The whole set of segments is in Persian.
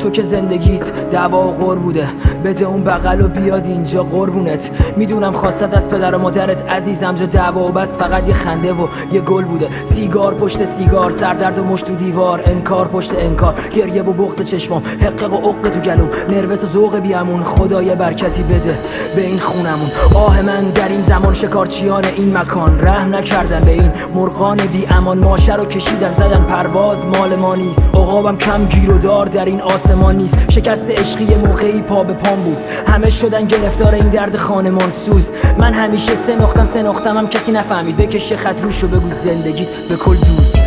تو که زندگیت دعوا و غر بوده، بده اون بغل و بیاد اینجا قربونت. میدونم خواستت از پدر و مادرت عزیزم جا دعوا و بس فقط یه خنده و یه گل بوده. سیگار پشت سیگار، سردرد و مشت و دیوار، انکار پشت انکار، گریه و بغض چشمام، حقق و عقد تو گلوم، نروس و ذوق بیامون. خدای برکتی بده به این خونمون. آه من در این زمان شکارچیان این مکان رحم نکردن به این مرغان بی امان. ماشه رو کشیدن زدن پرواز مال ما نیست. عقابم کم گیر و دار در این آسمان نیست. شکست عشقی موقعی پا به پام بود، همه شدن گرفتار این درد خانمان سوز. من همیشه سنختم هم کسی نفهمید. بکشه خط روش و بگو زندگیت به کل دوست.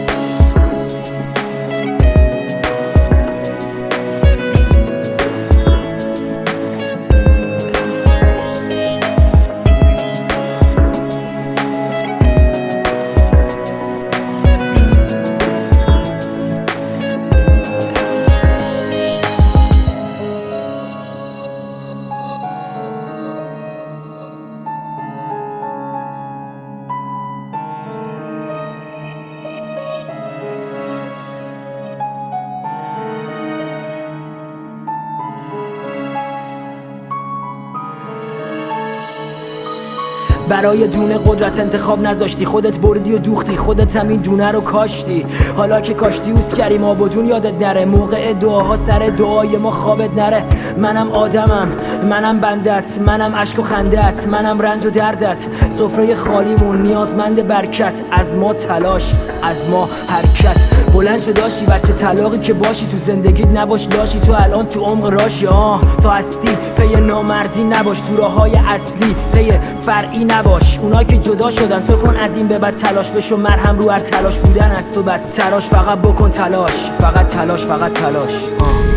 برای دونه قدرت انتخاب نذاشتی، خودت بردی و دوختی، خودت هم این دونه رو کاشتی. حالا که کاشتی اوست کریم آبادون یادت نره، موقع دعاها سر دعای ما خوابت نره. منم آدمم، منم بندت، منم عشق و خندت، منم رنج و دردت. سفره خالیمون نیازمند برکت، از ما تلاش، از ما حرکت. بلند شو داشتی بچه طلاقی که باشی، تو زندگیت نباش لاشی. تو الان تو عمق راشی، تا هستی پی نامردی نباش، تو راههای اصلی پی فرعی نباش. اونا که جدا شدن تو کن از این به بعد تلاش، بشو مرهم رو هر تلاش بودن از تو بدتراش. فقط بکن تلاش، فقط تلاش، فقط تلاش.